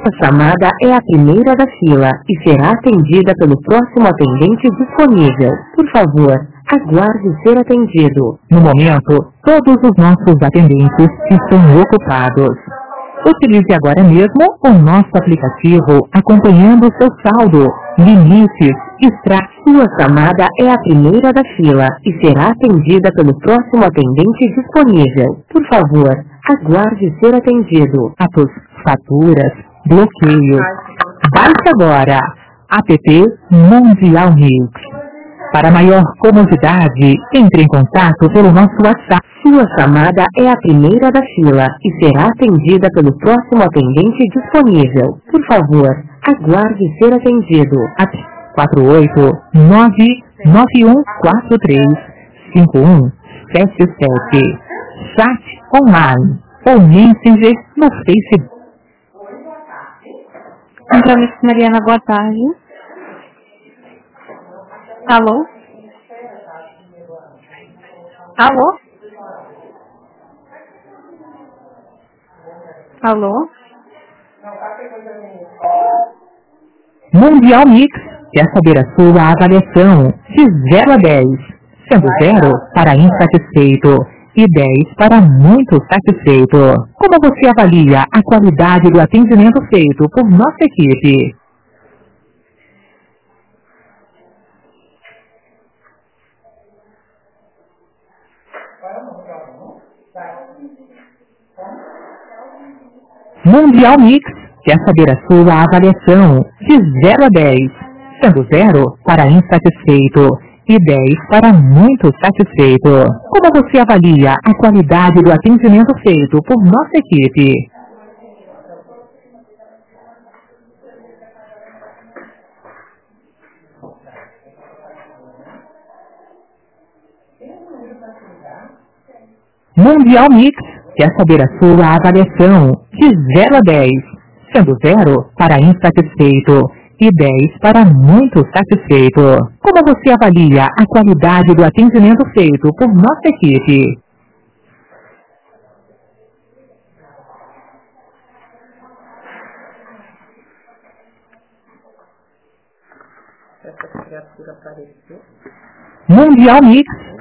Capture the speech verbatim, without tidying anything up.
A chamada é a primeira da fila e será atendida pelo próximo atendente disponível. Por favor, aguarde ser atendido. No momento, todos os nossos atendentes estão ocupados. Utilize agora mesmo o nosso aplicativo acompanhando seu saldo, limites, extratos. Sua chamada é a primeira da fila e será atendida pelo próximo atendente disponível. Por favor, aguarde ser atendido. Atos, faturas, bloqueios. Baixe agora. App Mundial Mix. Para maior comodidade, entre em contato pelo nosso WhatsApp. Sua chamada é a primeira da fila e será atendida pelo próximo atendente disponível. Por favor, aguarde ser atendido. quatro oito nove nove um quatro três cinco um sete sete. Chat online ou Messenger no Facebook. Então, Miss Mariana, boa tarde. Alô? Alô? Alô? Mundial Mix quer saber a sua avaliação de zero a dez, sendo zero para insatisfeito e dez para muito satisfeito. Como você avalia a qualidade do atendimento feito por nossa equipe? Mundial Mix quer saber a sua avaliação de zero a dez, sendo zero para insatisfeito e dez para muito satisfeito. Como você avalia a qualidade do atendimento feito por nossa equipe? Mundial Mix quer saber a sua avaliação de zero a dez, sendo zero para insatisfeito e dez para muito satisfeito. Como você avalia a qualidade do atendimento feito por nossa equipe? Mundial Mix